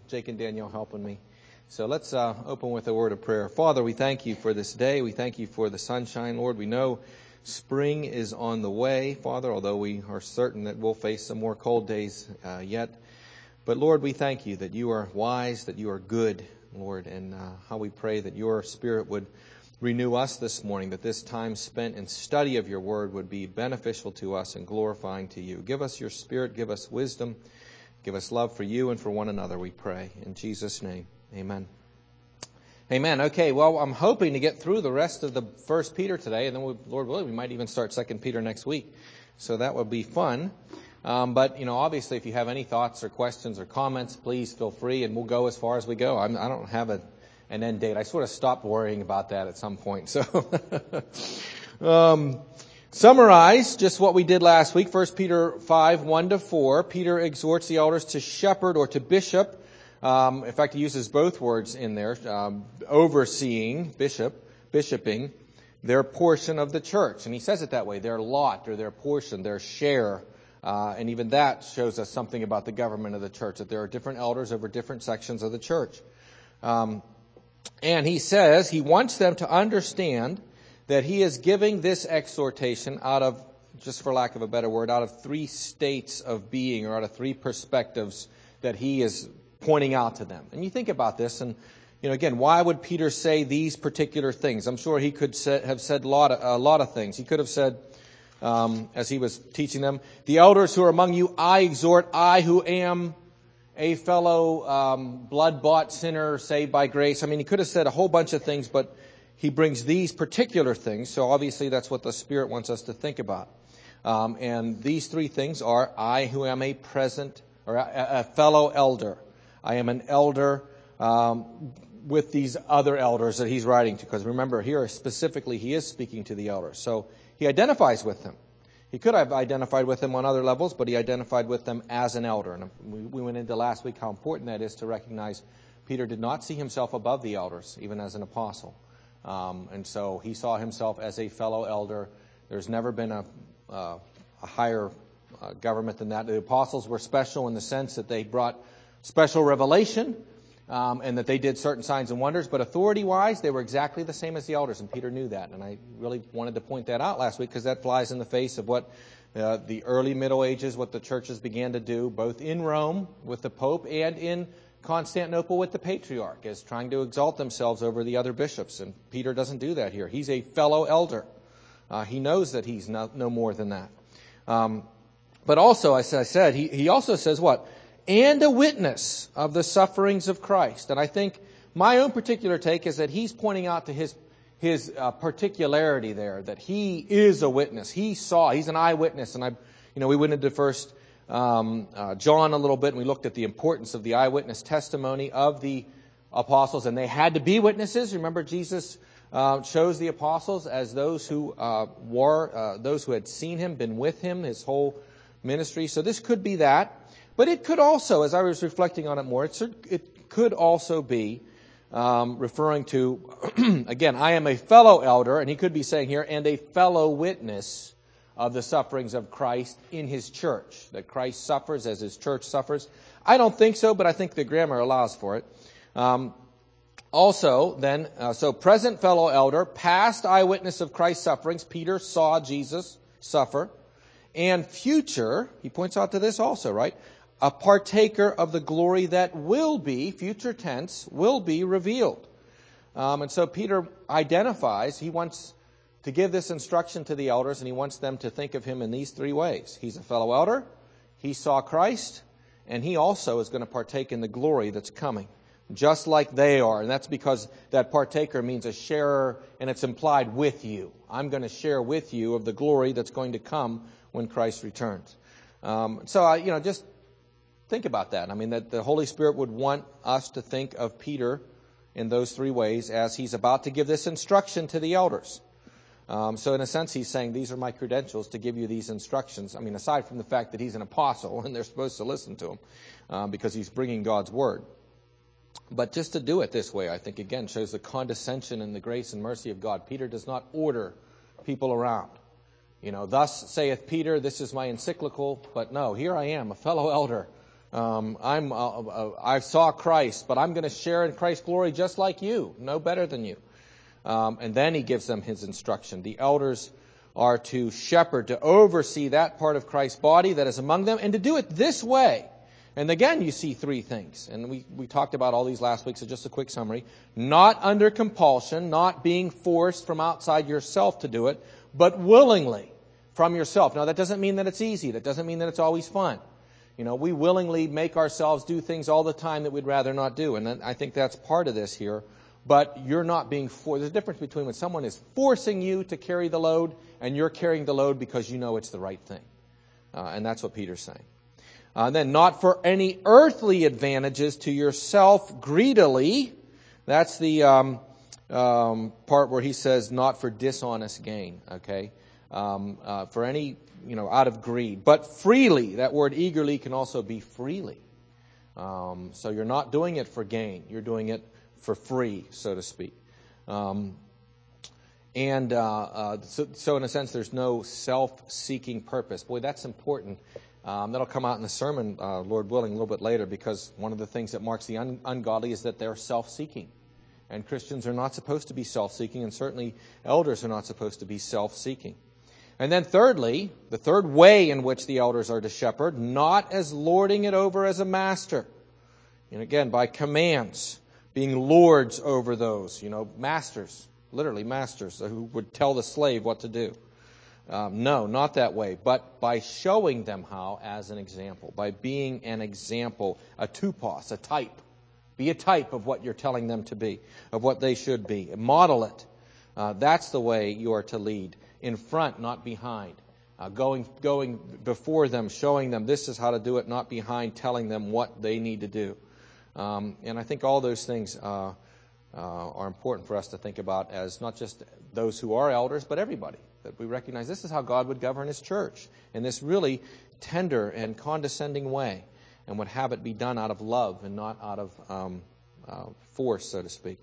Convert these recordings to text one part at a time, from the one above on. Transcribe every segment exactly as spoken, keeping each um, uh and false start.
Jake and Danielle helping me. So let's uh, open with a word of prayer. Father, we thank you for this day. We thank you for the sunshine, Lord. We know spring is on the way, Father, although we are certain that we'll face some more cold days uh, yet. But Lord, we thank you that you are wise, that you are good, Lord, and uh, how we pray that your Spirit would renew us this morning, that this time spent in study of your word would be beneficial to us and glorifying to you. Give us your Spirit, give us wisdom, give us love for you and for one another, we pray. In Jesus' name, amen. Amen. Okay, well, I'm hoping to get through the rest of the First Peter today, and then, we, Lord willing, we might even start Second Peter next week. So that would be fun. Um, but, you know, obviously, if you have any thoughts or questions or comments, please feel free, and we'll go as far as we go. I'm, I don't have a, an end date. I sort of stopped worrying about that at some point. So, um, summarize just what we did last week. First Peter five, one to four. Peter exhorts the elders to shepherd or to bishop. Um, in fact, he uses both words in there, um, overseeing, bishop, bishoping, their portion of the church. And he says it that way, their lot or their portion, their share. Uh, and even that shows us something about the government of the church, that there are different elders over different sections of the church. Um, and he says he wants them to understand that he is giving this exhortation out of, just for lack of a better word, out of three states of being, or out of three perspectives that he is pointing out to them. And you think about this, and you know, again, why would Peter say these particular things? I'm sure he could say, have said a lot, of, a lot of things. He could have said, um, as he was teaching them, the elders who are among you, I exhort, I who am a fellow um, blood-bought sinner saved by grace. I mean, he could have said a whole bunch of things, but he brings these particular things. So obviously, that's what the Spirit wants us to think about. Um, and these three things are, I who am a present or a, a fellow elder. I am an elder um, with these other elders that he's writing to. Because remember, here specifically, he is speaking to the elders. So he identifies with them. He could have identified with them on other levels, but he identified with them as an elder. And we, we went into last week how important that is to recognize Peter did not see himself above the elders, even as an apostle. Um, and so he saw himself as a fellow elder. There's never been a, uh, a higher uh, government than that. The apostles were special in the sense that they brought special revelation, um, and that they did certain signs and wonders, but authority-wise, they were exactly the same as the elders, and Peter knew that. And I really wanted to point that out last week because that flies in the face of what uh, the early Middle Ages, what the churches began to do, both in Rome with the Pope and in Constantinople with the Patriarch, as trying to exalt themselves over the other bishops. And Peter doesn't do that here. He's a fellow elder. Uh, he knows that he's no, no more than that. Um, but also, as I said, he, he also says what? And a witness of the sufferings of Christ. And I think my own particular take is that he's pointing out to his his uh, particularity there, that he is a witness. He saw, he's an eyewitness. And I, you know, we went into first um, uh, John a little bit, and we looked at the importance of the eyewitness testimony of the apostles, and they had to be witnesses. Remember, Jesus uh, chose the apostles as those who uh, were, uh, those who had seen him, been with him his whole ministry. So this could be that. But it could also, as I was reflecting on it more, it, it could also be um, referring to, again, I am a fellow elder, and he could be saying here, and a fellow witness of the sufferings of Christ in his church, that Christ suffers as his church suffers. I don't think so, but I think the grammar allows for it. Um, also, then, uh, so present fellow elder, past eyewitness of Christ's sufferings, Peter saw Jesus suffer, and future, he points out to this also, right? A partaker of the glory that will be, future tense, will be revealed. Um, and so Peter identifies, he wants to give this instruction to the elders, and he wants them to think of him in these three ways. He's a fellow elder, he saw Christ, and he also is going to partake in the glory that's coming, just like they are. And that's because that partaker means a sharer, and it's implied with you. I'm going to share with you of the glory that's going to come when Christ returns. Um, so, I, you know, just think about that. I mean, that the Holy Spirit would want us to think of Peter in those three ways as he's about to give this instruction to the elders. Um, so in a sense, he's saying, these are my credentials to give you these instructions. I mean, aside from the fact that he's an apostle and they're supposed to listen to him um, because he's bringing God's word. But just to do it this way, I think, again, shows the condescension and the grace and mercy of God. Peter does not order people around. You know, thus saith Peter, this is my encyclical, but no, here I am, a fellow elder. Um, I'm, uh, uh, I saw Christ, but I'm going to share in Christ's glory just like you, no better than you. Um, and then he gives them his instruction. The elders are to shepherd, to oversee that part of Christ's body that is among them, and to do it this way. And again, you see three things. And we, we talked about all these last week, so just a quick summary. Not under compulsion, not being forced from outside yourself to do it, but willingly from yourself. Now, that doesn't mean that it's easy. That doesn't mean that it's always fun. You know, we willingly make ourselves do things all the time that we'd rather not do. And I think that's part of this here. But you're not being forced. There's a difference between when someone is forcing you to carry the load and you're carrying the load because you know it's the right thing. Uh, and that's what Peter's saying. Uh, and then, not for any earthly advantages to yourself greedily. That's the um, um, part where he says, not for dishonest gain. Okay, um, uh, for any, you know, out of greed, but freely. That word eagerly can also be freely. Um, so you're not doing it for gain. You're doing it for free, so to speak. Um, and uh, uh, so, so, in a sense, there's no self-seeking purpose. Boy, that's important. Um, that'll come out in the sermon, uh, Lord willing, a little bit later, because one of the things that marks the un- ungodly is that they're self-seeking. And Christians are not supposed to be self-seeking, and certainly elders are not supposed to be self-seeking. And then thirdly, the third way in which the elders are to shepherd, not as lording it over as a master. And again, by commands, being lords over those, you know, masters, literally masters, who would tell the slave what to do. Um, no, not that way, but by showing them how as an example, by being an example, a tupos, a type. Be a type of what you're telling them to be, of what they should be. Model it. Uh, that's the way you are to lead. In front, not behind. Uh, going, going before them, showing them this is how to do it, not behind, telling them what they need to do. Um, and I think all those things uh, uh, are important for us to think about as not just those who are elders, but everybody. That we recognize this is how God would govern His church in this really tender and condescending way, and would have it be done out of love and not out of um, uh, force, so to speak.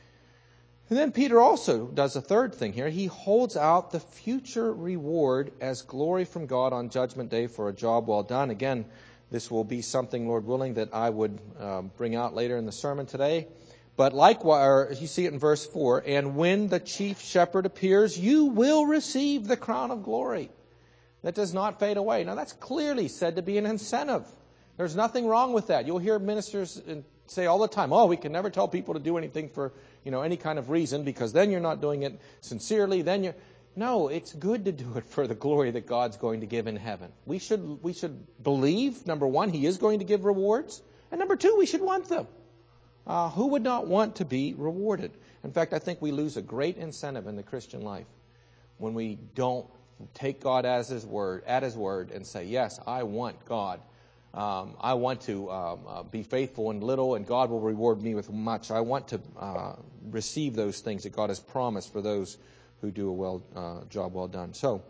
And then Peter also does a third thing here. He holds out the future reward as glory from God on Judgment Day for a job well done. Again, this will be something, Lord willing, that I would um, bring out later in the sermon today. But likewise, you see it in verse four, and when the chief shepherd appears, you will receive the crown of glory that does not fade away. Now, that's clearly said to be an incentive. There's nothing wrong with that. You'll hear ministers say all the time, oh, we can never tell people to do anything for, you know, any kind of reason, because then you're not doing it sincerely. Then you're... No, it's good to do it for the glory that God's going to give in heaven. We should, we should believe, number one, He is going to give rewards. And number two, we should want them. Uh, who would not want to be rewarded? In fact, I think we lose a great incentive in the Christian life when we don't take God as His word, at His word, and say, yes, I want God. Um, I want to um, uh, be faithful in little, and God will reward me with much. I want to uh, receive those things that God has promised for those who do a well uh, job well done. So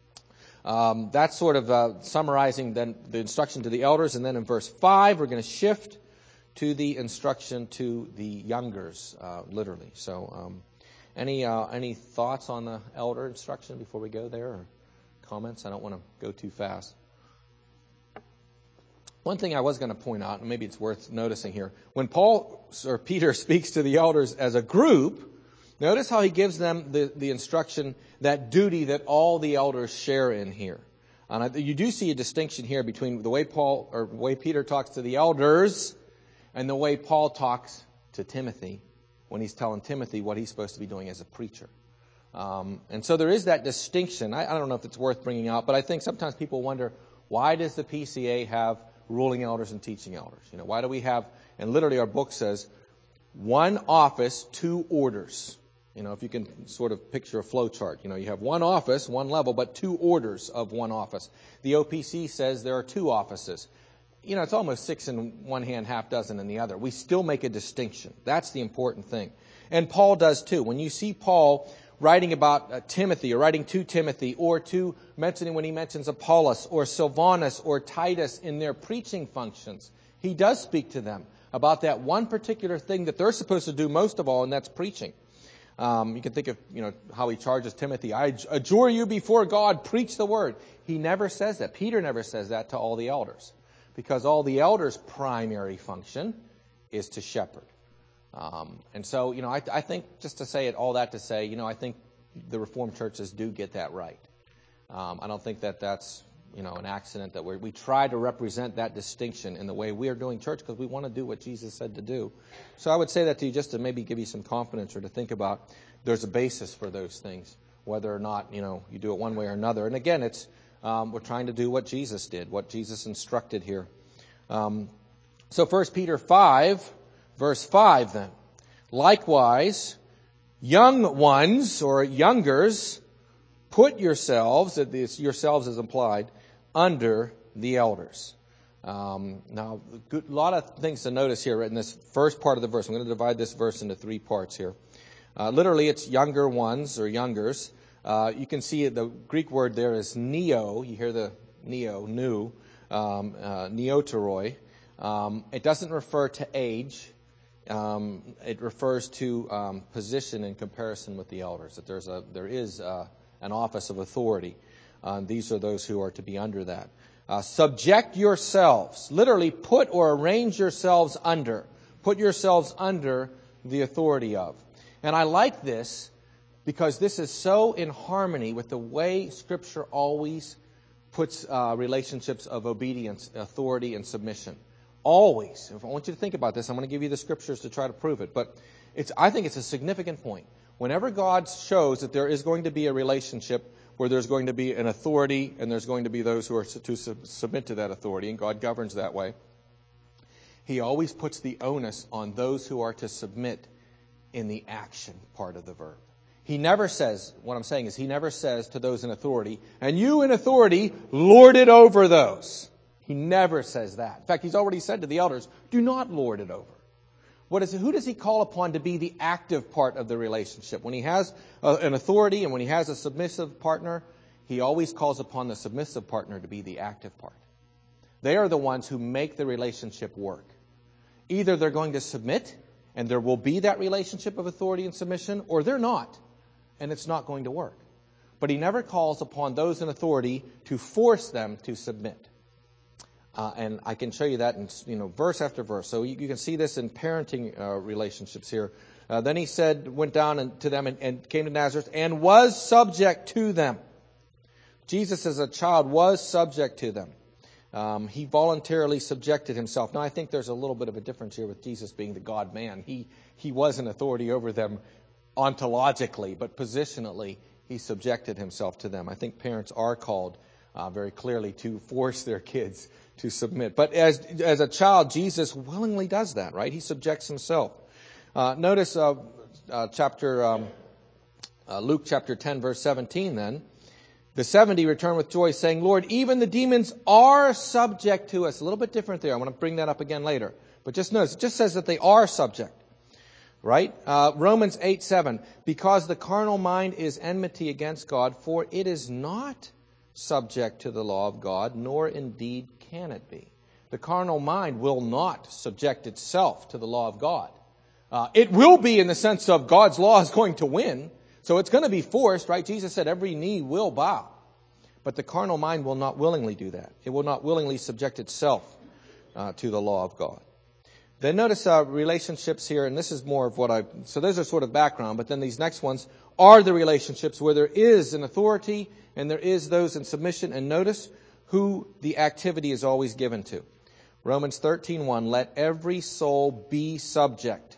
um, that's sort of uh, summarizing then the instruction to the elders, and then in verse five, we're going to shift to the instruction to the youngers, uh, literally. So, um, any uh, any thoughts on the elder instruction before we go there, or comments? I don't want to go too fast. One thing I was going to point out, and maybe it's worth noticing here, when Paul or Peter speaks to the elders as a group, notice how he gives them the, the instruction, that duty that all the elders share in here. And you do see a distinction here between the way Paul or the way Peter talks to the elders and the way Paul talks to Timothy when he's telling Timothy what he's supposed to be doing as a preacher. Um, and so there is that distinction. I, I don't know if it's worth bringing out, but I think sometimes people wonder, why does the P C A have ruling elders and teaching elders? You know, why do we have, and literally our book says, one office, two orders. You know, if you can sort of picture a flow chart. You know, you have one office, one level, but two orders of one office. The O P C says there are two offices. You know, it's almost six in one hand, half dozen in the other. We still make a distinction. That's the important thing. And Paul does too. When you see Paul writing about uh, Timothy, or writing to Timothy, or to mentioning when he mentions Apollos or Silvanus or Titus in their preaching functions, he does speak to them about that one particular thing that they're supposed to do most of all, and that's preaching. Um, you can think of, you know, how he charges Timothy, I adjure you before God, preach the word. He never says that. Peter never says that to all the elders. because all the elders' primary function is to shepherd. Um, and so, you know, I, I think, just to say it, all that to say, you know, I think the Reformed churches do get that right. Um, I don't think that that's, you know, an accident that we're, we try to represent that distinction in the way we are doing church because we want to do what Jesus said to do. So I would say that to you just to maybe give you some confidence or to think about there's a basis for those things, whether or not, you know, you do it one way or another. And again, it's um, we're trying to do what Jesus did, what Jesus instructed here. Um, so First Peter five, verse five then. Likewise, young ones or youngers, put yourselves, this yourselves is implied, under the elders. Um, now, a lot of things to notice here in this first part of the verse. I'm going to divide this verse into three parts here. Uh, literally, it's younger ones or youngers. Uh, you can see the Greek word there is neo. You hear the neo, new, um, uh, neoteroi. Um, it doesn't refer to age. Um, it refers to um, position in comparison with the elders. That there's a there is uh, an office of authority. Uh, these are those who are to be under that. Uh, subject yourselves. Literally, put or arrange yourselves under. Put yourselves under the authority of. And I like this because this is so in harmony with the way Scripture always puts uh, relationships of obedience, authority, and submission. Always. If I want you to think about this, I'm going to give you the Scriptures to try to prove it. But it's I think it's a significant point. Whenever God shows that there is going to be a relationship where there's going to be an authority and there's going to be those who are to submit to that authority, and God governs that way, He always puts the onus on those who are to submit in the action part of the verb. He never says, what I'm saying is he never says to those in authority, and you in authority, lord it over those. He never says that. In fact, He's already said to the elders, do not lord it over. What is it, who does He call upon to be the active part of the relationship? When He has a, an authority and when He has a submissive partner, He always calls upon the submissive partner to be the active part. They are the ones who make the relationship work. Either they're going to submit and there will be that relationship of authority and submission, or they're not, and it's not going to work. But He never calls upon those in authority to force them to submit. Uh, and I can show you that in, you know, verse after verse. So you, you can see this in parenting uh, relationships here. Uh, then He said, went down and, to them and, and came to Nazareth and was subject to them. Jesus as a child was subject to them. Um, he voluntarily subjected Himself. Now I think there's a little bit of a difference here with Jesus being the God-man. He, he was an authority over them ontologically, but positionally He subjected Himself to them. I think parents are called uh, very clearly to force their kids to submit. But as as a child, Jesus willingly does that, right? He subjects Himself. Uh, notice uh, uh, chapter um, uh, Luke chapter ten, verse seventeen then. The seventy returned with joy, saying, Lord, even the demons are subject to us. A little bit different there. I want to bring that up again later. But just notice, it just says that they are subject. Right? Uh, Romans eight seven. Because the carnal mind is enmity against God, for it is not subject to the law of God, nor indeed can it be. The carnal mind will not subject itself to the law of God. Uh, it will be in the sense of God's law is going to win. So it's going to be forced, right? Jesus said every knee will bow. But the carnal mind will not willingly do that. It will not willingly subject itself uh, to the law of God. Then notice uh, relationships here, and this is more of what I... So those are sort of background, but then these next ones are the relationships where there is an authority and there is those in submission. And notice who the activity is always given to. Romans thirteen one, let every soul be subject.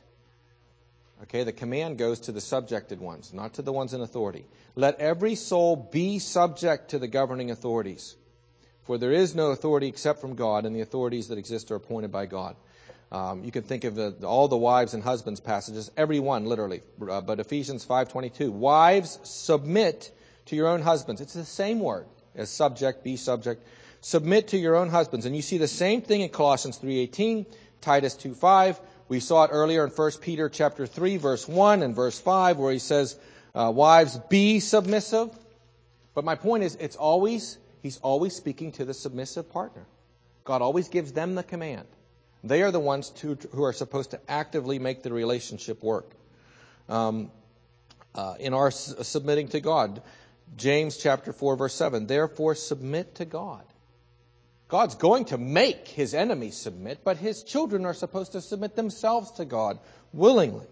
Okay, the command goes to the subjected ones, not to the ones in authority. Let every soul be subject to the governing authorities. For there is no authority except from God, and the authorities that exist are appointed by God. Um, you can think of the, all the wives and husbands passages, every one literally. Uh, but Ephesians five twenty-two, wives, submit to your own husbands. It's the same word as subject, be subject. Submit to your own husbands. And you see the same thing in Colossians three eighteen, Titus two five. We saw it earlier in First Peter chapter three, verse one and verse five, where he says, uh, wives, be submissive. But my point is, it's always, he's always speaking to the submissive partner. God always gives them the command. They are the ones to, who are supposed to actively make the relationship work. Um, uh, in our s- submitting to God, James chapter four, verse seven, therefore submit to God. God's going to make his enemies submit, but his children are supposed to submit themselves to God willingly.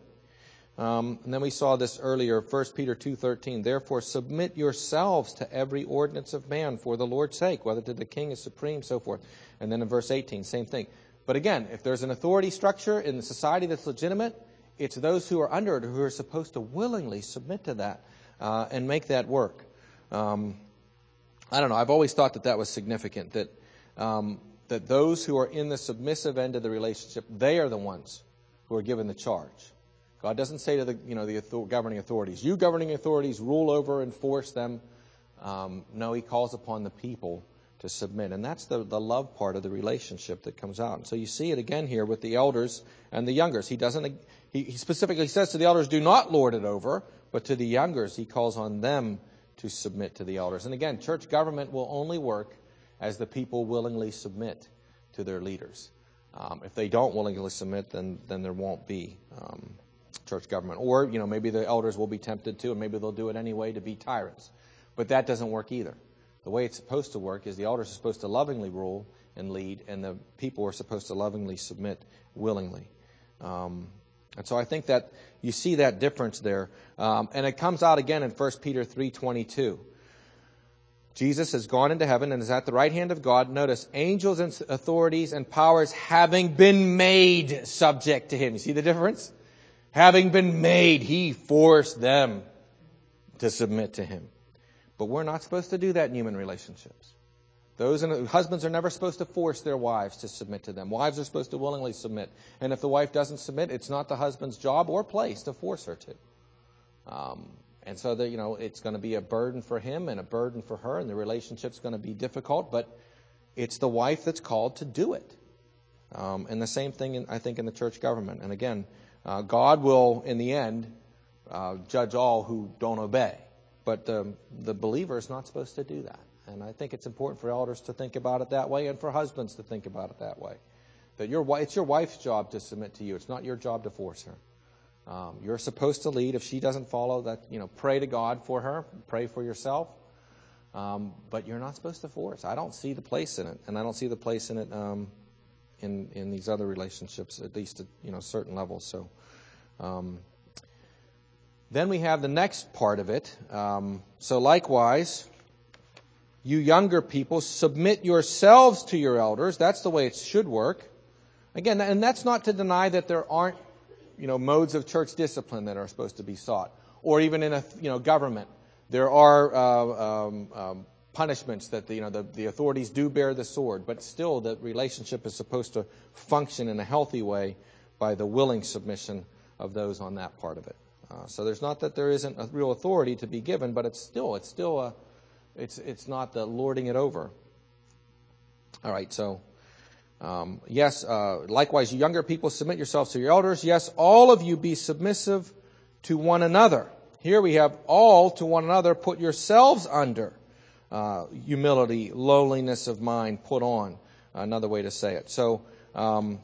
Um, and then we saw this earlier, First Peter two thirteen. Therefore, submit yourselves to every ordinance of man for the Lord's sake, whether to the king is supreme, so forth. And then in verse eighteen, same thing. But again, if there's an authority structure in the society that's legitimate, it's those who are under it who are supposed to willingly submit to that uh, and make that work. Um, I don't know. I've always thought that that was significant, that um, that those who are in the submissive end of the relationship, they are the ones who are given the charge. God doesn't say to the you know the author- governing authorities, you governing authorities rule over and force them. Um, no, he calls upon the people to submit. And that's the, the love part of the relationship that comes out. And so you see it again here with the elders and the youngers. He doesn't. He, he specifically says to the elders, do not lord it over, but to the youngers, he calls on them to submit to the elders. And again, church government will only work as the people willingly submit to their leaders. Um, if they don't willingly submit, then then there won't be um, church government. Or, you know, maybe the elders will be tempted to, and maybe they'll do it anyway to be tyrants. But that doesn't work either. The way it's supposed to work is the elders are supposed to lovingly rule and lead, and the people are supposed to lovingly submit willingly. Um, and so I think that you see that difference there. Um, and it comes out again in First Peter three twenty-two. Jesus has gone into heaven and is at the right hand of God. Notice, angels and authorities and powers having been made subject to him. You see the difference? Having been made, he forced them to submit to him. But we're not supposed to do that in human relationships. Those in, husbands are never supposed to force their wives to submit to them. Wives are supposed to willingly submit. And if the wife doesn't submit, it's not the husband's job or place to force her to. Um, and so that you know, it's going to be a burden for him and a burden for her, and the relationship's going to be difficult. But it's the wife that's called to do it. Um, and the same thing, in, I think, in the church government. And again, uh, God will, in the end, uh, judge all who don't obey. But the, the believer is not supposed to do that. And I think it's important for elders to think about it that way, and for husbands to think about it that way. That your it's your wife's job to submit to you. It's not your job to force her. Um, you're supposed to lead. If she doesn't follow that, you know, pray to God for her. Pray for yourself. Um, but you're not supposed to force. I don't see the place in it, and I don't see the place in it um, in in these other relationships, at least at you know certain levels. So. Um, Then we have the next part of it. Um, so likewise, you younger people, submit yourselves to your elders. That's the way it should work. Again, and that's not to deny that there aren't, you know, modes of church discipline that are supposed to be sought. Or even in a, you know, government, there are uh, um, um, punishments that the, you know the, the authorities do bear the sword. But still, the relationship is supposed to function in a healthy way by the willing submission of those on that part of it. Uh, so there's not that there isn't a real authority to be given, but it's still it's still a it's it's not the lording it over. All right, so um, yes, uh, likewise, you younger people, submit yourselves to your elders. Yes, all of you be submissive to one another. Here we have all to one another. Put yourselves under uh, humility, lowliness of mind. Put on another way to say it. So. Um,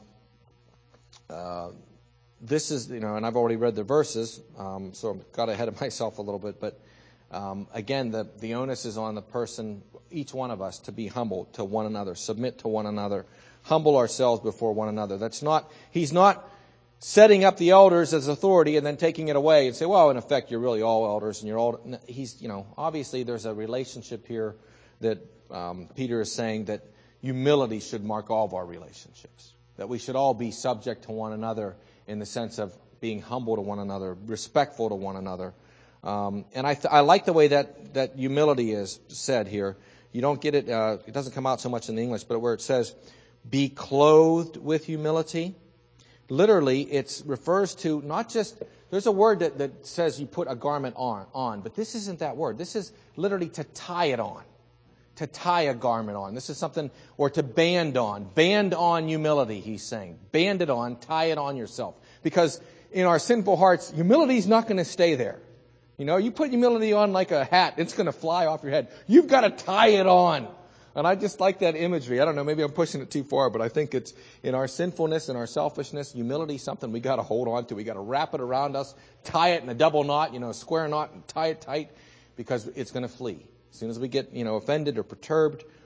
uh, This is, you know, and I've already read the verses, um, so I got ahead of myself a little bit. But um, again, the, the onus is on the person, each one of us, to be humble to one another, submit to one another, humble ourselves before one another. That's not, he's not setting up the elders as authority and then taking it away and say, well, in effect, you're really all elders and you're all. He's, you know, obviously there's a relationship here that um, Peter is saying that humility should mark all of our relationships, that we should all be subject to one another in the sense of being humble to one another, respectful to one another. Um, and I, th- I like the way that, that humility is said here. You don't get it, uh, it doesn't come out so much in the English, but where it says, be clothed with humility. Literally, it refers to not just, there's a word that, that says you put a garment on, on, but this isn't that word. This is literally to tie it on. To tie a garment on. This is something, or to band on. Band on humility, he's saying. Band it on, tie it on yourself. Because in our sinful hearts, humility is not going to stay there. You know, you put humility on like a hat, it's going to fly off your head. You've got to tie it on. And I just like that imagery. I don't know, maybe I'm pushing it too far, but I think it's in our sinfulness and our selfishness, humility is something we got to hold on to. We got to wrap it around us, tie it in a double knot, you know, a square knot, and tie it tight, because it's going to flee. As soon as we get, you know, offended or perturbed,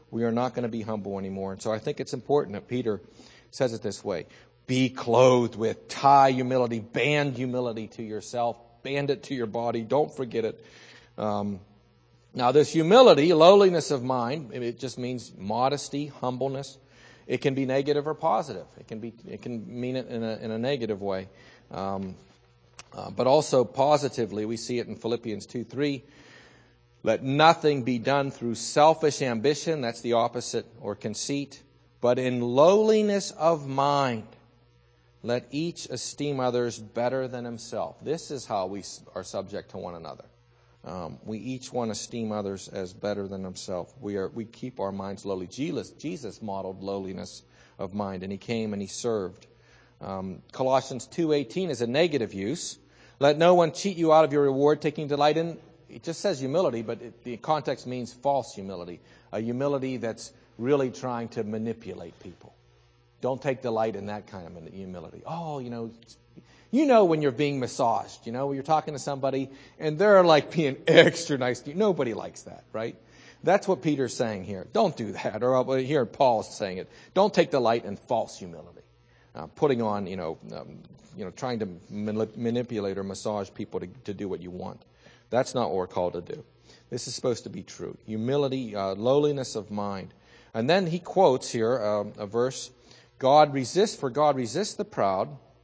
we are not going to be humble anymore. And so I think it's important that Peter says it this way. Be clothed with, tie humility, band humility to yourself, band it to your body. Don't forget it. Um, now this humility, lowliness of mind, it just means modesty, humbleness. It can be negative or positive. It can be, it can mean it in a, in a negative way. Um, uh, but also positively, we see it in Philippians two three. Let nothing be done through selfish ambition, that's the opposite, or conceit, but in lowliness of mind. Let each esteem others better than himself. This is how we are subject to one another. Um, we each want to esteem others as better than himself. We are we keep our minds lowly. Jesus, Jesus modeled lowliness of mind, and he came and he served. Um, Colossians two eighteen is a negative use. Let no one cheat you out of your reward, taking delight in. It just says humility, but it, the context means false humility. A humility that's really trying to manipulate people. Don't take delight in that kind of humility. Oh, you know, you know when you're being massaged, you know, when you're talking to somebody and they're like being extra nice to you. Nobody likes that, right? That's what Peter's saying here. Don't do that. Or here Paul's saying it. Don't take delight in false humility. Uh, putting on, you know, um, you know, trying to manip- manipulate or massage people to, to do what you want. That's not what we're called to do. This is supposed to be true. Humility, uh, lowliness of mind. And then he quotes here um, a verse. God resists, for God resists the proud,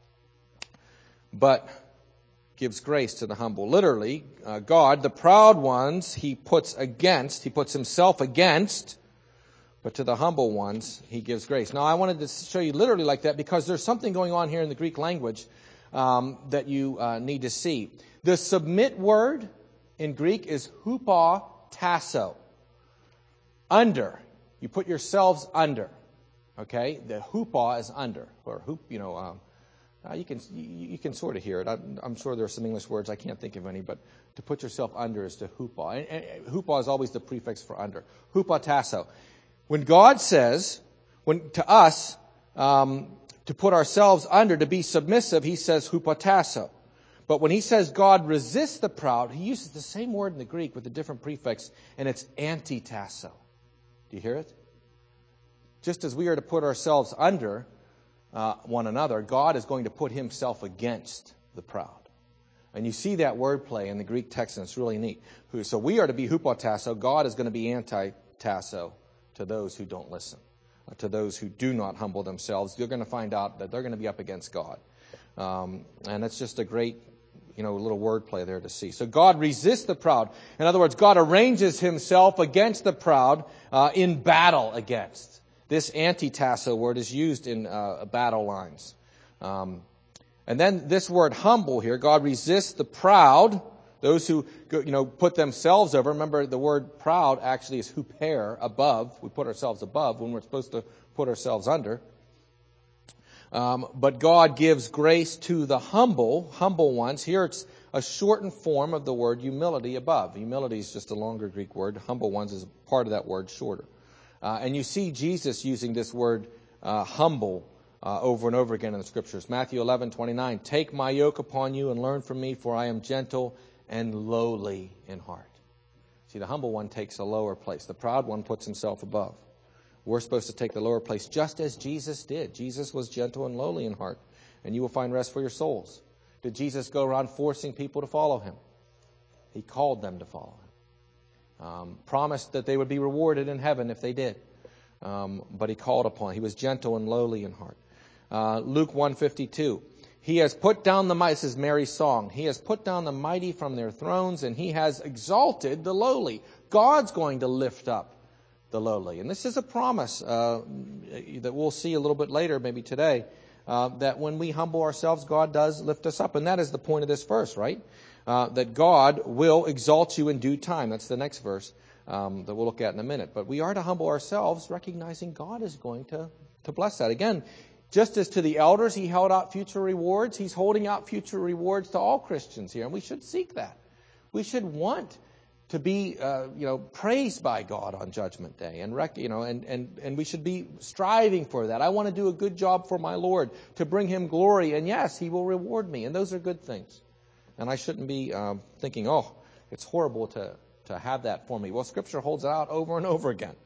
but gives grace to the humble. Literally, uh, God, the proud ones, he puts against, he puts himself against, but to the humble ones, he gives grace. Now, I wanted to show you literally like that because there's something going on here in the Greek language um, that you uh, need to see. The submit word in Greek is hupotasso. Under. You put yourselves under. Okay? The hupa is under. Or hoop, you know, um, uh, you can you, you can sort of hear it. I'm, I'm sure there are some English words. I can't think of any. But to put yourself under is to hupa. And, and hupa is always the prefix for under. Hupotasso. When God says, when to us, um, to put ourselves under, to be submissive, he says hupotasso. But when he says God resists the proud, he uses the same word in the Greek with a different prefix, and it's antitasso. Do you hear it? Just as we are to put ourselves under uh, one another, God is going to put himself against the proud. And you see that wordplay in the Greek text, and it's really neat. So we are to be hupotasso. God is going to be antitasso to those who don't listen, to those who do not humble themselves. You're going to find out that they're going to be up against God. Um, and it's just a great, you know, little wordplay there to see. So God resists the proud. In other words, God arranges himself against the proud uh, in battle against. This antitasso word is used in uh, battle lines. Um, and then this word humble here, God resists the proud, those who, you know, put themselves over. Remember, the word proud actually is huper, above. We put ourselves above when we're supposed to put ourselves under. Um, but God gives grace to the humble, humble ones. Here it's a shortened form of the word humility above. Humility is just a longer Greek word. Humble ones is part of that word, shorter. Uh, and you see Jesus using this word uh, humble uh, over and over again in the Scriptures. Matthew eleven twenty-nine, take my yoke upon you and learn from me, for I am gentle and lowly in heart. See, the humble one takes a lower place. The proud one puts himself above. We're supposed to take the lower place just as Jesus did. Jesus was gentle and lowly in heart, and you will find rest for your souls. Did Jesus go around forcing people to follow him? He called them to follow him. Um, promised that they would be rewarded in heaven if they did. Um, but he called upon. He was gentle and lowly in heart. Uh, Luke one fifty-two. He has put down the mighty. This is Mary's song. He has put down the mighty from their thrones, and he has exalted the lowly. God's going to lift up the lowly. And this is a promise uh, that we'll see a little bit later, maybe today, uh, that when we humble ourselves, God does lift us up. And that is the point of this verse, right? Uh, that God will exalt you in due time. That's the next verse um, that we'll look at in a minute. But we are to humble ourselves, recognizing God is going to, to bless that. Again, just as to the elders, he held out future rewards, he's holding out future rewards to all Christians here. And we should seek that. We should want to be, uh, you know, praised by God on Judgment Day, and rec- you know, and and and we should be striving for that. I want to do a good job for my Lord to bring him glory, and yes, he will reward me, and those are good things. And I shouldn't be um, thinking, oh, it's horrible to to have that for me. Well, Scripture holds it out over and over again.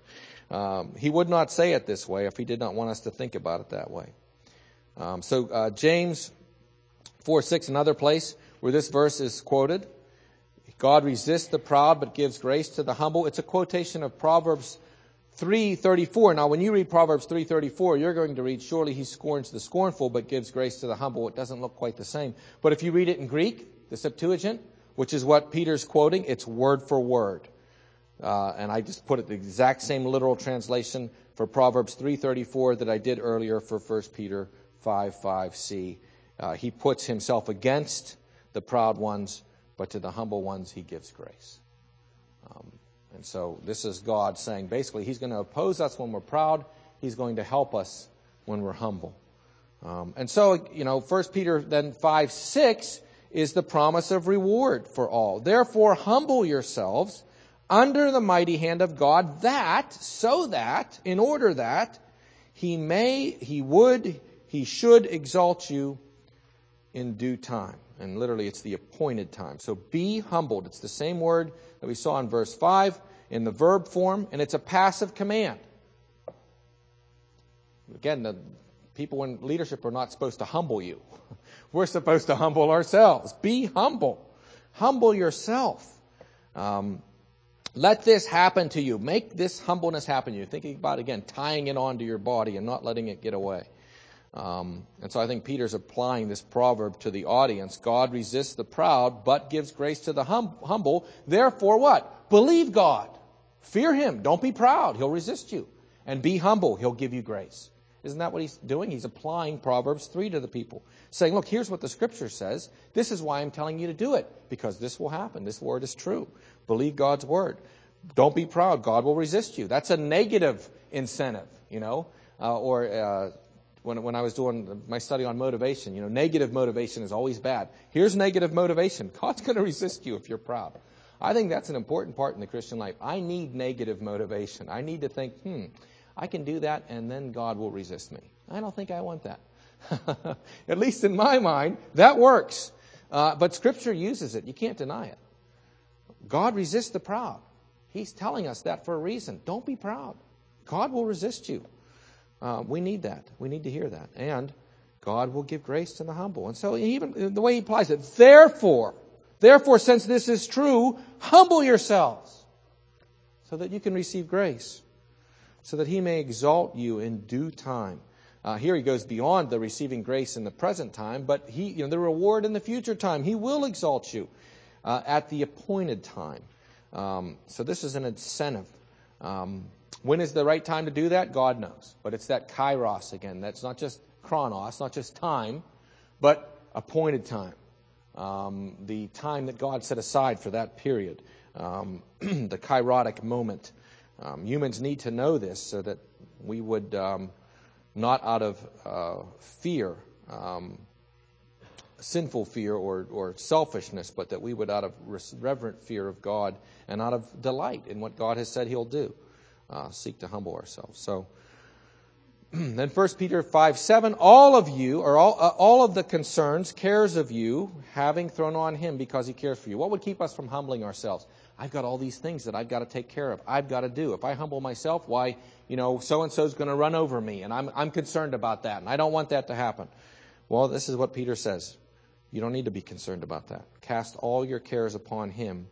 Um, he would not say it this way if he did not want us to think about it that way. Um, so uh, James four six, another place where this verse is quoted. God resists the proud but gives grace to the humble. It's a quotation of Proverbs three thirty-four. Now, when you read Proverbs three thirty-four, you're going to read, surely he scorns the scornful but gives grace to the humble. It doesn't look quite the same. But if you read it in Greek, the Septuagint, which is what Peter's quoting, it's word for word. Uh, and I just put it the exact same literal translation for Proverbs three thirty-four that I did earlier for First Peter five five c. Uh, he puts himself against the proud ones, but to the humble ones he gives grace. Um, and so this is God saying basically he's going to oppose us when we're proud. He's going to help us when we're humble. Um, and so, you know, First Peter then five six is the promise of reward for all. Therefore, humble yourselves under the mighty hand of God, that, so that, in order that, he may, he would, he should exalt you in due time. And literally it's the appointed time. So be humbled. It's the same word that we saw in verse five in the verb form, and it's a passive command. Again, the people in leadership are not supposed to humble you. We're supposed to humble ourselves. Be humble. Humble yourself. Um, Let this happen to you. Make this humbleness happen to you. Thinking about, again, tying it onto your body and not letting it get away. Um, and so I think Peter's applying this proverb to the audience. God resists the proud, but gives grace to the hum- humble. Therefore what? Believe God. Fear him. Don't be proud. He'll resist you. And be humble. He'll give you grace. Isn't that what he's doing? He's applying Proverbs three to the people. Saying, look, here's what the Scripture says. This is why I'm telling you to do it. Because this will happen. This word is true. Believe God's word. Don't be proud. God will resist you. That's a negative incentive, you know. Uh, or uh, when when I was doing my study on motivation, you know, negative motivation is always bad. Here's negative motivation. God's going to resist you if you're proud. I think that's an important part in the Christian life. I need negative motivation. I need to think, hmm, I can do that and then God will resist me. I don't think I want that. At least in my mind, that works. Uh, but Scripture uses it. You can't deny it. God resists the proud. He's telling us that for a reason. Don't be proud. God will resist you. Uh, we need that. We need to hear that. And God will give grace to the humble. And so even the way he applies it, therefore, therefore, since this is true, humble yourselves so that you can receive grace, so that he may exalt you in due time. Uh, here he goes beyond the receiving grace in the present time, but he, you know, the reward in the future time. He will exalt you uh, at the appointed time. Um, so this is an incentive. Um, when is the right time to do that? God knows. But it's that kairos again. That's not just chronos, not just time, but appointed time. Um, the time that God set aside for that period. Um, the kairotic moment. Um, humans need to know this so that we would, um, not out of uh, fear, um, sinful fear or, or selfishness, but that we would out of reverent fear of God and out of delight in what God has said he'll do, uh, seek to humble ourselves. So then First Peter five seven, all of you, or all, uh, all of the concerns, cares of you, having thrown on him because he cares for you. What would keep us from humbling ourselves? I've got all these things that I've got to take care of. I've got to do. If I humble myself, why, you know, so-and-so's going to run over me, and I'm, I'm concerned about that, and I don't want that to happen. Well, this is what Peter says. You don't need to be concerned about that. Cast all your cares upon him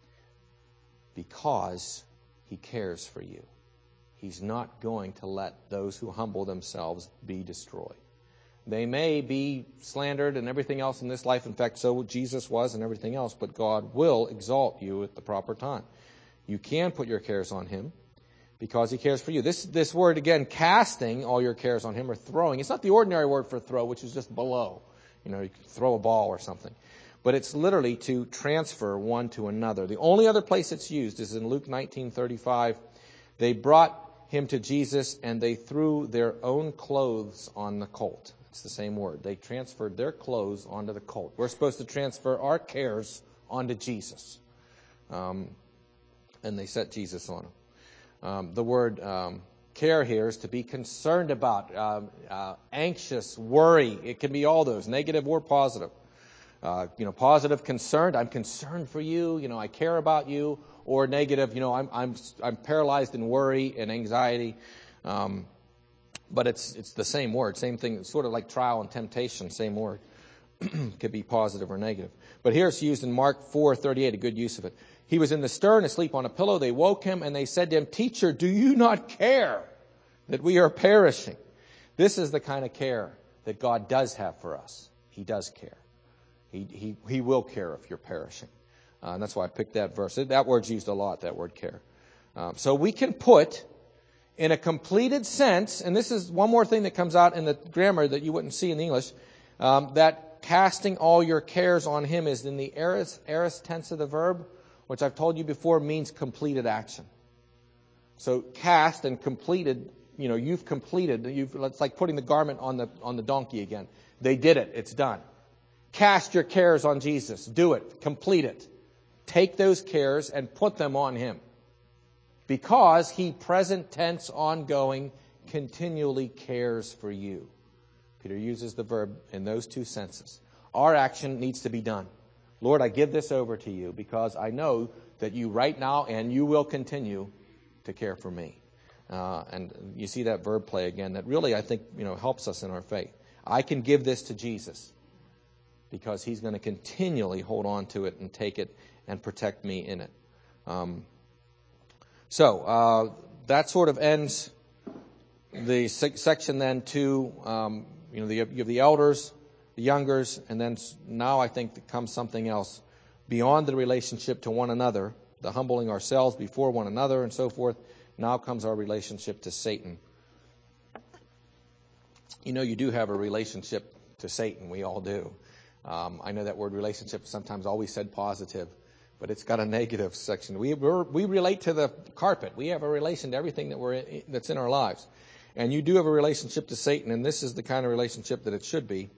because he cares for you. He's not going to let those who humble themselves be destroyed. They may be slandered and everything else in this life. In fact, so Jesus was and everything else. But God will exalt you at the proper time. You can put your cares on him because he cares for you. This this word, again, casting all your cares on him or throwing. It's not the ordinary word for throw, which is just below. You know, you can throw a ball or something. But it's literally to transfer one to another. The only other place it's used is in Luke nineteen thirty-five. They brought him to Jesus and they threw their own clothes on the colt. It's the same word. They transferred their clothes onto the colt. We're supposed to transfer our cares onto Jesus. Um, and they set Jesus on him. Um, the word um, care here is to be concerned about, uh, uh, anxious, worry. It can be all those, negative or positive. Uh, you know, positive, concerned. I'm concerned for you. You know, I care about you. Or negative. You know, I'm I'm I'm paralyzed in worry and anxiety. Um, but it's it's the same word, same thing. It's sort of like trial and temptation. Same word. Could be positive or negative. But here it's used in Mark four thirty-eight. A good use of it. He was in the stern, asleep on a pillow. They woke him and they said to him, "Teacher, do you not care that we are perishing?" This is the kind of care that God does have for us. He does care. He, he, he will care if you're perishing. Uh, and that's why I picked that verse. That word's used a lot, that word care. Um, so we can put in a completed sense, and this is one more thing that comes out in the grammar that you wouldn't see in the English, um, that casting all your cares on him is in the aorist, aorist tense of the verb, which I've told you before means completed action. So cast and completed, you know, you've completed, you've, it's like putting the garment on the on the donkey again. They did it. It's done. Cast your cares on Jesus. Do it. Complete it. Take those cares and put them on him. Because he, present tense, ongoing, continually cares for you. Peter uses the verb in those two senses. Our action needs to be done. Lord, I give this over to you because I know that you right now and you will continue to care for me. Uh, and you see that verb play again. That really, I think, you know, helps us in our faith. I can give this to Jesus because he's going to continually hold on to it and take it and protect me in it. Um, so uh, that sort of ends the se- section then to, um, you know, the, you have the elders, the youngers, and then now I think comes something else beyond the relationship to one another, the humbling ourselves before one another and so forth. Now comes our relationship to Satan. You know, you do have a relationship to Satan. We all do. Um, I know that word relationship is sometimes always said positive, but it's got a negative section. We we're, we relate to the carpet. We have a relation to everything that we're in, that's in our lives. And you do have a relationship to Satan, and this is the kind of relationship that it should be.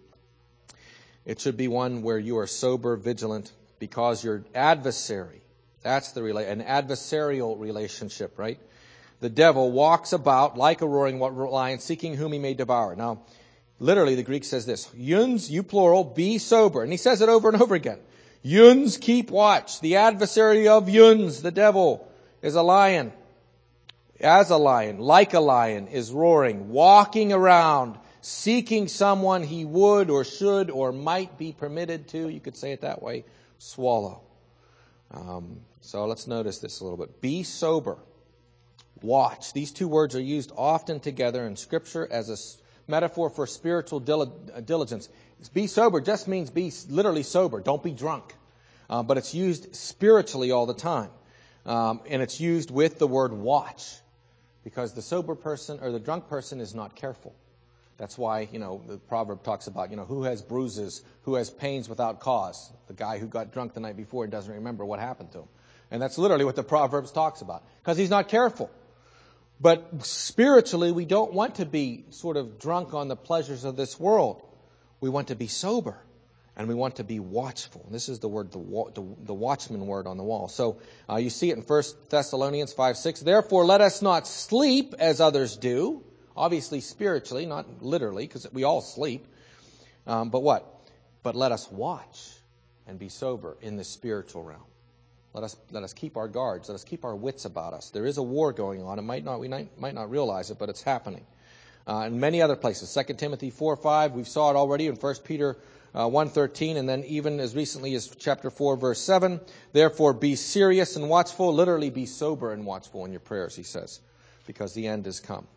It should be one where you are sober, vigilant, because your adversary, that's the rela- an adversarial relationship, right? The devil walks about like a roaring lion, seeking whom he may devour. Now, literally, the Greek says this, Yuns, you plural, be sober. And he says it over and over again. Yuns, keep watch. The adversary of Yuns, the devil, is a lion. As a lion, like a lion, is roaring, walking around, seeking someone he would or should or might be permitted to, you could say it that way, swallow. Um, so let's notice this a little bit. Be sober. Watch. These two words are used often together in Scripture as a metaphor for spiritual diligence. Be sober just means be literally sober. Don't be drunk. Uh, but it's used spiritually all the time. Um, and it's used with the word watch. Because the sober person or the drunk person is not careful. That's why, you know, the proverb talks about, you know, who has bruises, who has pains without cause. The guy who got drunk the night before and doesn't remember what happened to him. And that's literally what the Proverbs talks about. Because he's not careful. But spiritually, we don't want to be sort of drunk on the pleasures of this world. We want to be sober. And we want to be watchful. This is the word, the, the, the watchman word on the wall. So uh, you see it in First Thessalonians five six. Therefore, let us not sleep as others do. Obviously, spiritually, not literally, because we all sleep. Um, but what? But let us watch and be sober in the spiritual realm. Let us let us keep our guards. Let us keep our wits about us. There is a war going on. It might not we might, might not realize it, but it's happening. Uh, in many other places. Second Timothy four five, we saw it already in First Peter uh, one thirteen, and then even as recently as chapter four, verse seven. Therefore, be serious and watchful. Literally, be sober and watchful in your prayers, he says, because the end has come.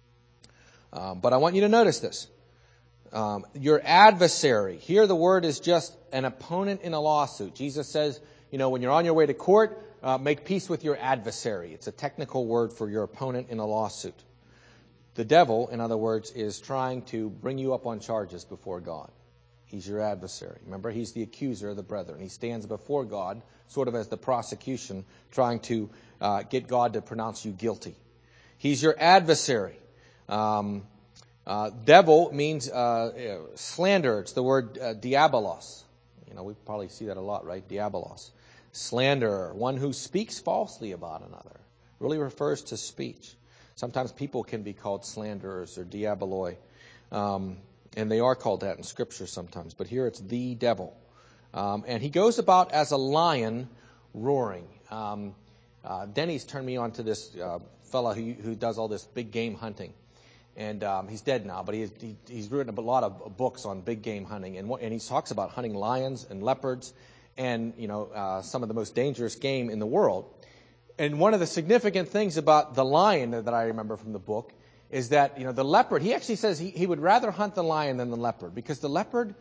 Um, but I want you to notice this. Um, your adversary. Here the word is just an opponent in a lawsuit. Jesus says, you know, when you're on your way to court, uh, make peace with your adversary. It's a technical word for your opponent in a lawsuit. The devil, in other words, is trying to bring you up on charges before God. He's your adversary. Remember, he's the accuser of the brethren. He stands before God, sort of as the prosecution, trying to uh, get God to pronounce you guilty. He's your adversary. Um, uh, devil means uh, slander. It's the word uh, diabolos. You know, we probably see that a lot, right? Diabolos. Slanderer, one who speaks falsely about another. Really refers to speech. Sometimes people can be called slanderers or diaboloi. Um, and they are called that in Scripture sometimes. But here it's the devil. Um, and he goes about as a lion roaring. Um, uh, Denny's turned me on to this uh, fellow who, who does all this big game hunting. And um, he's dead now, but he, he, he's written a lot of books on big game hunting. And, what, and he talks about hunting lions and leopards and, you know, uh, some of the most dangerous game in the world. And one of the significant things about the lion that I remember from the book is that, you know, the leopard, he actually says he, he would rather hunt the lion than the leopard because the leopard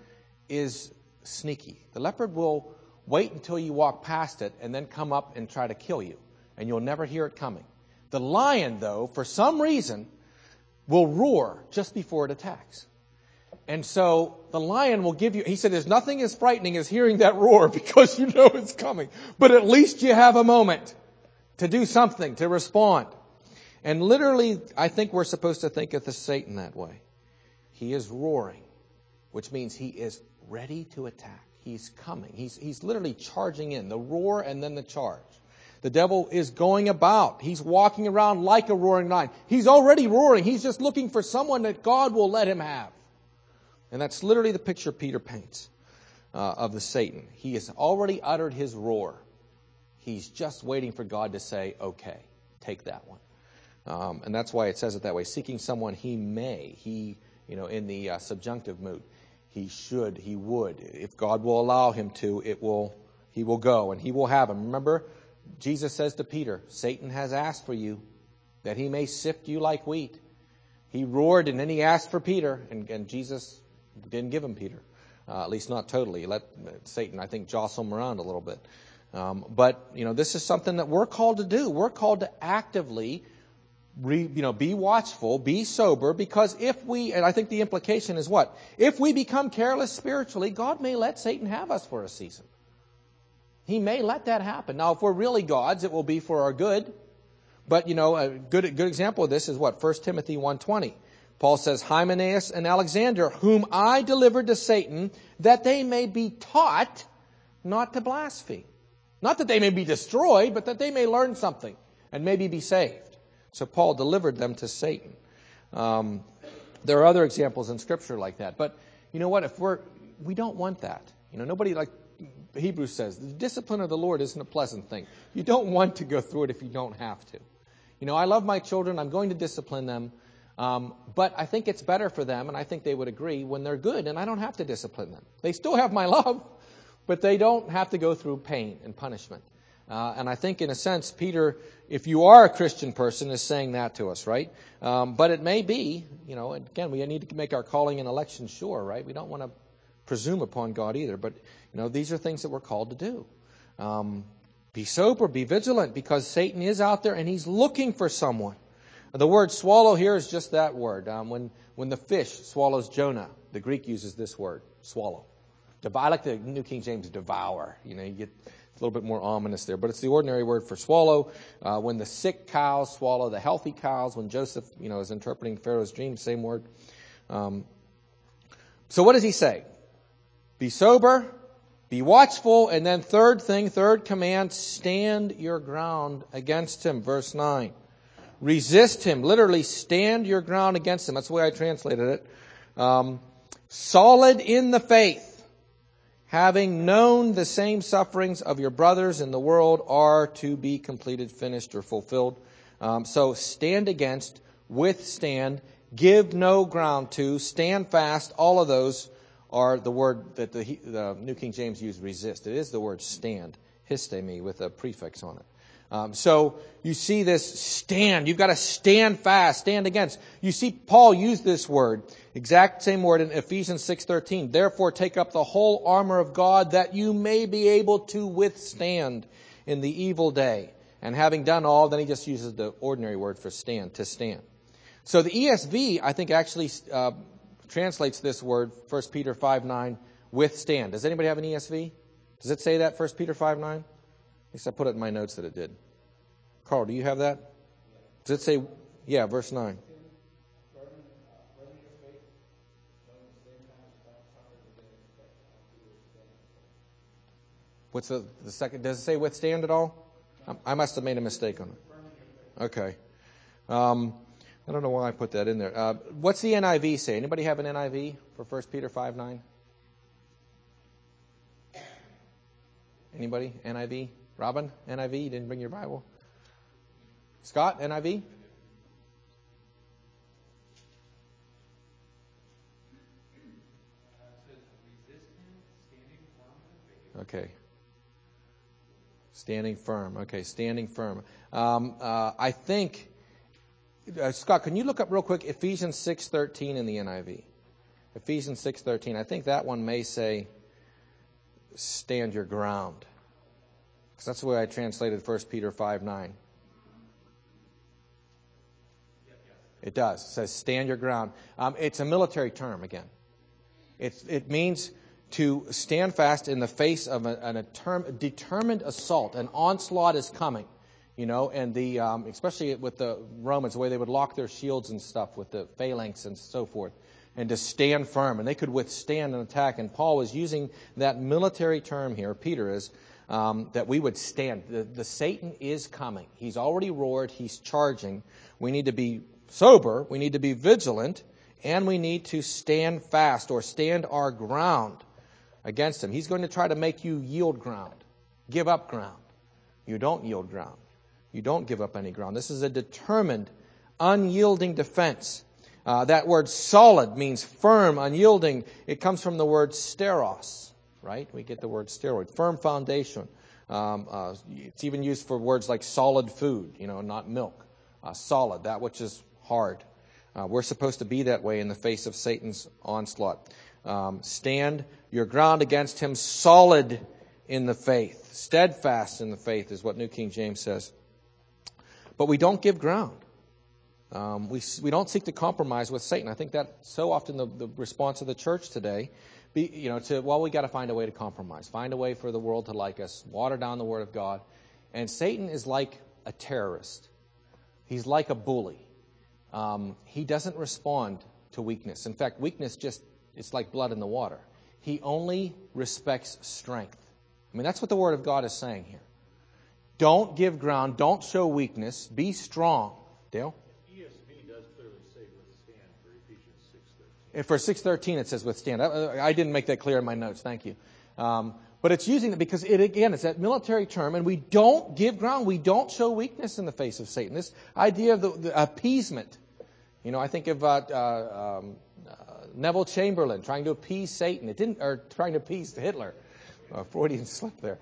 is sneaky. The leopard will wait until you walk past it and then come up and try to kill you, and you'll never hear it coming. The lion, though, for some reason, will roar just before it attacks. And so the lion will give you, he said, there's nothing as frightening as hearing that roar because you know it's coming. But at least you have a moment to do something, to respond. And literally, I think we're supposed to think of the Satan that way. He is roaring, which means he is ready to attack. He's coming. He's, he's literally charging in. The roar and then the charge. The devil is going about. He's walking around like a roaring lion. He's already roaring. He's just looking for someone that God will let him have. And that's literally the picture Peter paints uh, of the Satan. He has already uttered his roar. He's just waiting for God to say, okay, take that one. Um, and that's why it says it that way. Seeking someone he may. He, you know, in the uh, subjunctive mood. He should, he would. If God will allow him to, it will, he will go and he will have him. Remember, Jesus says to Peter, Satan has asked for you that he may sift you like wheat. He roared and then he asked for Peter, and, and Jesus didn't give him Peter, uh, at least not totally. He let Satan, I think, jostle him around a little bit. Um, but, you know, this is something that we're called to do. We're called to actively, re, you know, be watchful, be sober, because if we, and I think the implication is what? If we become careless spiritually, God may let Satan have us for a season. He may let that happen. Now, if we're really God's, it will be for our good. But, you know, a good, good example of this is what? First Timothy one twenty. Paul says, Hymenaeus and Alexander, whom I delivered to Satan, that they may be taught not to blaspheme. Not that they may be destroyed, but that they may learn something and maybe be saved. So Paul delivered them to Satan. Um, there are other examples in Scripture like that. But you know what? If we're, we don't want that. You know, nobody, like Hebrews says, the discipline of the Lord isn't a pleasant thing. You don't want to go through it if you don't have to. You know, I love my children. I'm going to discipline them. Um, but I think it's better for them, and I think they would agree, when they're good and I don't have to discipline them. They still have my love, but they don't have to go through pain and punishment. Uh, and I think, in a sense, Peter, if you are a Christian person, is saying that to us, right? Um, but it may be, you know, again, we need to make our calling and election sure, right? We don't want to presume upon God either. But, you know, these are things that we're called to do. Um, be sober, be vigilant, because Satan is out there and he's looking for someone. The word swallow here is just that word. Um, when, when the fish swallows Jonah, the Greek uses this word, swallow. Dev- I like the New King James, devour. You know, you get a little bit more ominous there. But it's the ordinary word for swallow. Uh, when the sick cows swallow the healthy cows, when Joseph, you know, is interpreting Pharaoh's dream, same word. Um, so what does he say? Be sober, be watchful, and then third thing, third command, stand your ground against him. Verse nine. Resist him. Literally, stand your ground against him. That's the way I translated it. Um, solid in the faith, having known the same sufferings of your brothers in the world are to be completed, finished, or fulfilled. Um, so stand against, withstand, give no ground to, stand fast. All of those are the word that the, the New King James used, resist. It is the word stand, histemi, with a prefix on it. Um, so you see this stand. You've got to stand fast, stand against. You see Paul use this word, exact same word in Ephesians six thirteen. Therefore take up the whole armor of God that you may be able to withstand in the evil day. And having done all, then he just uses the ordinary word for stand, to stand. So the E S V, I think, actually uh, translates this word, First Peter five nine, withstand. Does anybody have an E S V? Does it say that, First Peter five nine? At least I put it in my notes that it did. Carl, do you have that? Does it say, yeah, verse nine? What's the, the second? Does it say withstand at all? I, I must have made a mistake on it. Okay. Um, I don't know why I put that in there. Uh, what's the N I V say? Anybody have an N I V for First Peter five nine? Anybody? N I V? Robin? N I V? You didn't bring your Bible? Scott? N I V? Okay. Standing firm. Okay, standing firm. Um, uh, I think, uh, Scott, can you look up real quick Ephesians six thirteen in the N I V? Ephesians six thirteen. I think that one may say, stand your ground. Because that's the way I translated First Peter five nine. It does. It says, stand your ground. Um, it's a military term, again. It's, it means to stand fast in the face of a, an, a term, a determined assault. An onslaught is coming, you know, and the um, especially with the Romans, the way they would lock their shields and stuff with the phalanx and so forth, and to stand firm, and they could withstand an attack. And Paul was using that military term here, Peter is, um, that we would stand. The, the Satan is coming. He's already roared. He's charging. We need to be sober. We need to be vigilant, and we need to stand fast or stand our ground against him. He's going to try to make you yield ground, give up ground. You don't yield ground. You don't give up any ground. This is a determined, unyielding defense. Uh, that word solid means firm, unyielding. It comes from the word steros, right? We get the word steroid, firm foundation. Um, uh, it's even used for words like solid food, you know, not milk. Uh, solid, that which is hard. Uh, we're supposed to be that way in the face of Satan's onslaught. Um, stand your ground against him, solid in the faith. Steadfast in the faith is what New King James says. But we don't give ground. Um, we we don't seek to compromise with Satan. I think that's so often the, the response of the church today. Be, you know, to well, we got to find a way to compromise, find a way for the world to like us, water down the Word of God. And Satan is like a terrorist. He's like a bully. Um, he doesn't respond to weakness. In fact, weakness just, it's like blood in the water. He only respects strength. I mean, that's what the Word of God is saying here. Don't give ground. Don't show weakness. Be strong. Dale? E S V does clearly say withstand for Ephesians six thirteen. For six thirteen it says withstand. I, I didn't make that clear in my notes. Thank you. Um, but it's using it because, it again, it's that military term, and we don't give ground. We don't show weakness in the face of Satan. This idea of the, the appeasement. You know, I think of uh, uh, um, uh, Neville Chamberlain trying to appease Satan. It didn't, or trying to appease Hitler. Uh, Freudian slip there.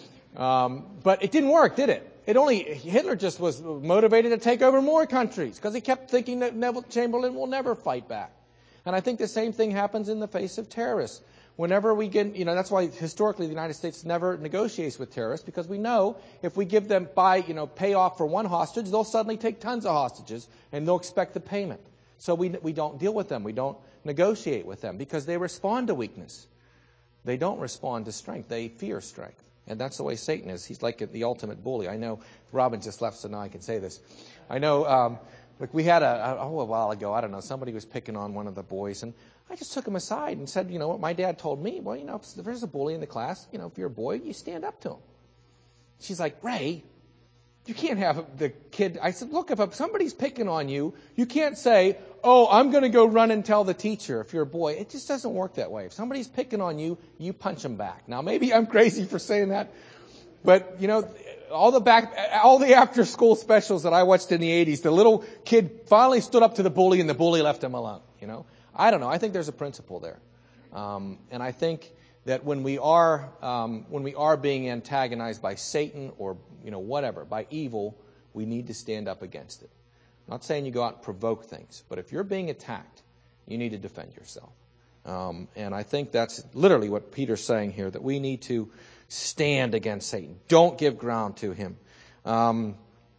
Um, but it didn't work, did it? It only Hitler just was motivated to take over more countries because he kept thinking that Neville Chamberlain will never fight back. And I think the same thing happens in the face of terrorists. Whenever we get, you know, that's why historically the United States never negotiates with terrorists, because we know if we give them buy, you know, pay off for one hostage, they'll suddenly take tons of hostages and they'll expect the payment. So we we don't deal with them. We don't negotiate with them because they respond to weakness. They don't respond to strength. They fear strength. And that's the way Satan is. He's like the ultimate bully. I know Robin just left, so now I can say this. I know, um, look, we had a, oh, a while ago, I don't know, somebody was picking on one of the boys, and I just took him aside and said, you know what, my dad told me, well, you know, if there's a bully in the class, you know, if you're a boy, you stand up to him. She's like, Ray, you can't have the kid. I said, look, if somebody's picking on you, you can't say, oh, I'm going to go run and tell the teacher if you're a boy. It just doesn't work that way. If somebody's picking on you, you punch them back. Now, maybe I'm crazy for saying that, but, you know, all the back, all the after school specials that I watched in the eighties, the little kid finally stood up to the bully and the bully left him alone, you know. I don't know. I think there's a principle there. Um, and I think that when we are um, when we are being antagonized by Satan or, you know, whatever, by evil, we need to stand up against it. I'm not saying you go out and provoke things, but if you're being attacked, you need to defend yourself. Um, and I think that's literally what Peter's saying here, that we need to stand against Satan. Don't give ground to him. Um,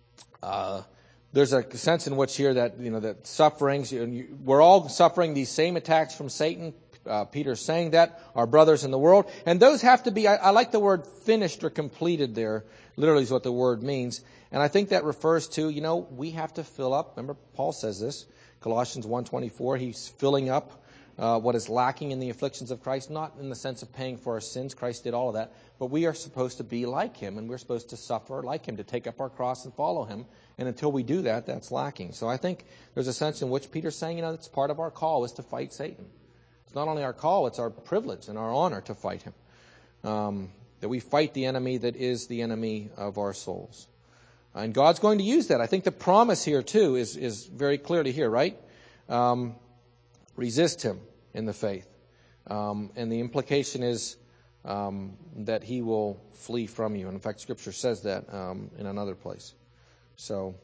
uh, there's a sense in which here that, you know, that sufferings, you, you, we're all suffering these same attacks from Satan. Uh, Peter's saying that, our brothers in the world. And those have to be, I, I like the word finished or completed there, literally is what the word means. And I think that refers to, you know, we have to fill up. Remember, Paul says this, Colossians one twenty-four, he's filling up uh, what is lacking in the afflictions of Christ, not in the sense of paying for our sins. Christ did all of that. But we are supposed to be like him, and we're supposed to suffer like him, to take up our cross and follow him. And until we do that, that's lacking. So I think there's a sense in which Peter's saying, you know, it's part of our call is to fight Satan. It's not only our call, it's our privilege and our honor to fight him. Um, that we fight the enemy that is the enemy of our souls. And God's going to use that. I think the promise here, too, is, is very clear to hear, right? Um, resist him in the faith. Um, and the implication is um, that he will flee from you. And in fact, Scripture says that um, in another place. So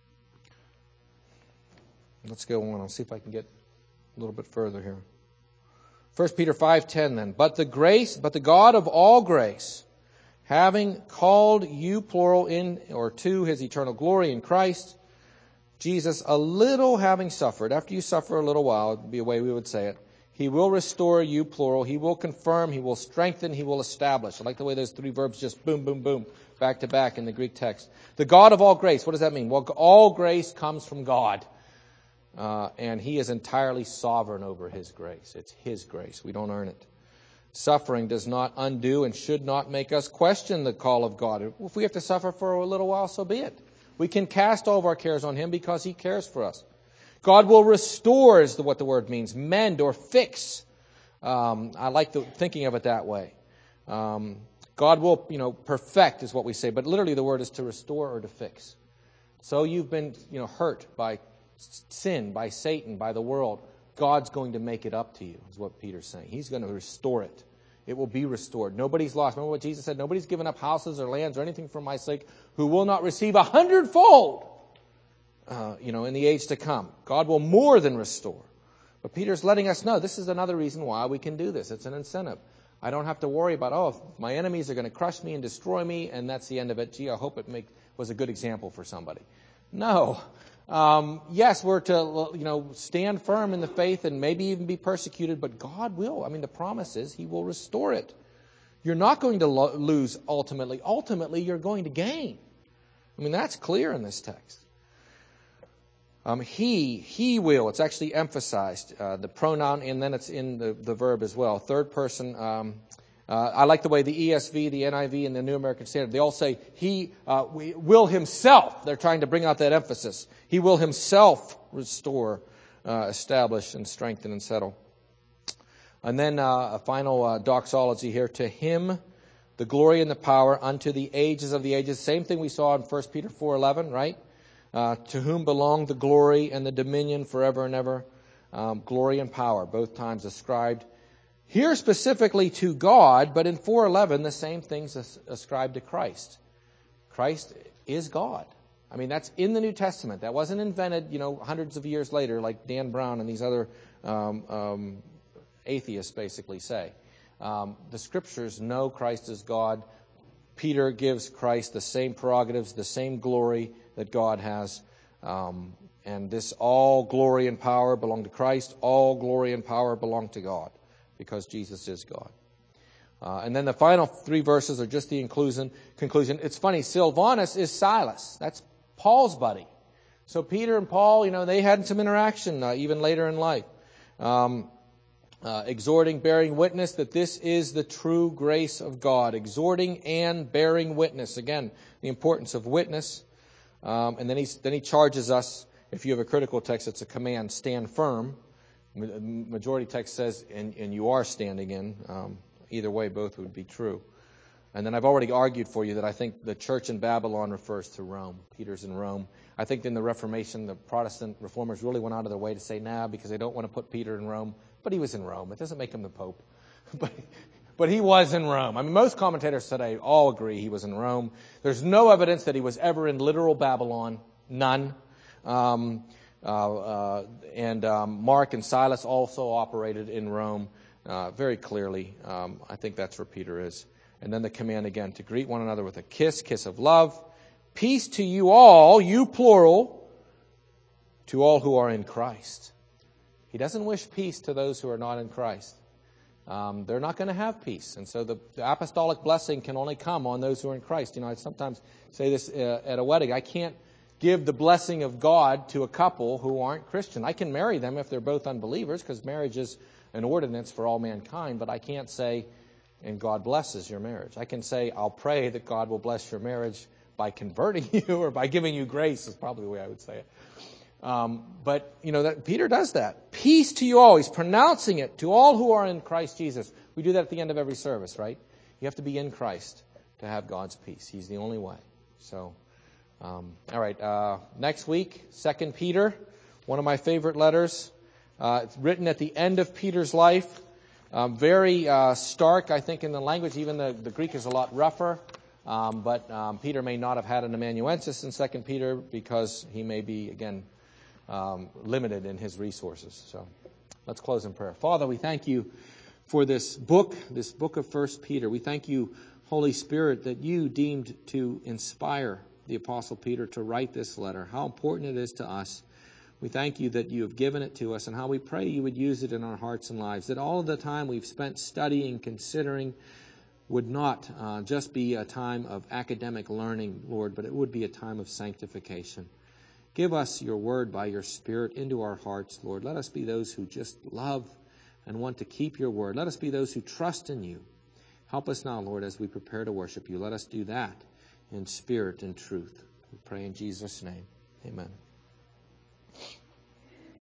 let's go on. I'll see if I can get a little bit further here. First Peter five ten then. But the grace, but the God of all grace, having called you, plural, in or to his eternal glory in Christ Jesus, a little having suffered. After you suffer a little while, it would be a way we would say it. He will restore you, plural. He will confirm, he will strengthen, he will establish. I like the way those three verbs just boom, boom, boom, back to back in the Greek text. The God of all grace, what does that mean? Well, all grace comes from God. Uh, and he is entirely sovereign over his grace. It's his grace. We don't earn it. Suffering does not undo and should not make us question the call of God. If we have to suffer for a little while, so be it. We can cast all of our cares on him because he cares for us. God will restore is the, what the word means. Mend or fix. Um, I like the, thinking of it that way. Um, God will, you know, perfect is what we say. But literally the word is to restore or to fix. So you've been, you know, hurt by sin, by Satan, by the world. God's going to make it up to you, is what Peter's saying. He's going to restore it. It will be restored. Nobody's lost. Remember what Jesus said? Nobody's given up houses or lands or anything for my sake who will not receive a hundredfold, uh, you know, in the age to come. God will more than restore. But Peter's letting us know this is another reason why we can do this. It's an incentive. I don't have to worry about, oh, my enemies are going to crush me and destroy me, and that's the end of it. Gee, I hope it make, was a good example for somebody. No. Um, yes, we're to, you know, stand firm in the faith and maybe even be persecuted, but God will. I mean, the promise is he will restore it. You're not going to lo- lose ultimately. Ultimately, you're going to gain. I mean, that's clear in this text. Um, he, he will. It's actually emphasized, uh, the pronoun, and then it's in the, the verb as well. Third person. Um, uh, I like the way the E S V, the N I V, and the New American Standard, they all say he uh, we, will himself. They're trying to bring out that emphasis. He will himself restore, uh, establish, and strengthen and settle. And then uh, a final uh, doxology here. To him the glory and the power unto the ages of the ages. Same thing we saw in First Peter four eleven, right? Uh, to whom belong the glory and the dominion forever and ever. Um, glory and power, both times ascribed. Here specifically to God, but in four eleven, the same things as- ascribed to Christ. Christ is God. I mean, that's in the New Testament. That wasn't invented, you know, hundreds of years later, like Dan Brown and these other um, um, atheists basically say. Um, the Scriptures know Christ is God. Peter gives Christ the same prerogatives, the same glory that God has. Um, and this all glory and power belong to Christ. All glory and power belong to God because Jesus is God. Uh, and then the final three verses are just the inclusion, conclusion. It's funny, Silvanus is Silas. That's Paul's buddy. So Peter and Paul, you know, they had some interaction uh, even later in life. Um, uh, exhorting, bearing witness that this is the true grace of God. Exhorting and bearing witness. Again, the importance of witness. Um, and then, he's, then he charges us, if you have a critical text, it's a command, stand firm. Majority text says, and, and you are standing in. Um, either way, both would be true. And then I've already argued for you that I think the church in Babylon refers to Rome. Peter's in Rome. I think in the Reformation, the Protestant reformers really went out of their way to say, nah, because they don't want to put Peter in Rome. But he was in Rome. It doesn't make him the Pope. but, but he was in Rome. I mean, most commentators today all agree he was in Rome. There's no evidence that he was ever in literal Babylon. None. Um, uh, uh, and um, Mark and Silas also operated in Rome uh, very clearly. Um, I think that's where Peter is. And then the command again to greet one another with a kiss, kiss of love. Peace to you all, you plural, to all who are in Christ. He doesn't wish peace to those who are not in Christ. Um, they're not going to have peace. And so the, the apostolic blessing can only come on those who are in Christ. You know, I sometimes say this uh, at a wedding. I can't give the blessing of God to a couple who aren't Christian. I can marry them if they're both unbelievers, because marriage is an ordinance for all mankind, but I can't say, and God blesses your marriage. I can say, I'll pray that God will bless your marriage by converting you or by giving you grace is probably the way I would say it. Um, but, you know, that Peter does that. Peace to you all. He's pronouncing it to all who are in Christ Jesus. We do that at the end of every service, right? You have to be in Christ to have God's peace. He's the only way. So, um, all right. Uh, next week, Second Peter, one of my favorite letters. Uh, it's written at the end of Peter's life. Um, very uh, stark, I think, in the language. Even the, the Greek is a lot rougher. Um, but um, Peter may not have had an amanuensis in Second Peter because he may be, again, um, limited in his resources. So let's close in prayer. Father, we thank you for this book, this book of First Peter. We thank you, Holy Spirit, that you deemed to inspire the Apostle Peter to write this letter. How important it is to us. We thank you that you have given it to us, and how we pray you would use it in our hearts and lives, that all of the time we've spent studying, considering, would not uh, just be a time of academic learning, Lord, but it would be a time of sanctification. Give us your word by your Spirit into our hearts, Lord. Let us be those who just love and want to keep your word. Let us be those who trust in you. Help us now, Lord, as we prepare to worship you. Let us do that in spirit and truth. We pray in Jesus' name. Amen.